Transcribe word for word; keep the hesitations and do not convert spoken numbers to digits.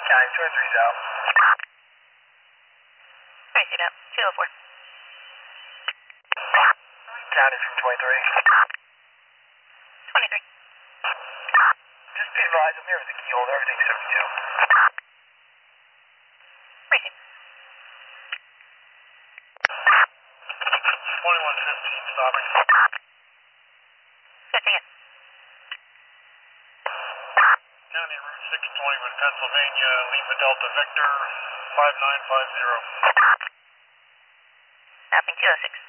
County two oh three's out. twenty-two out. two oh four. County from twenty-three. twenty-three. Just be advised, I'm here with the key holder. Everything's seventy-two. Appreciate it. twenty-one fifteen, stopping. fifteen. County Route six twenty-one, Pennsylvania, Lima Delta Victor, five nine five zero. Stopping two oh six.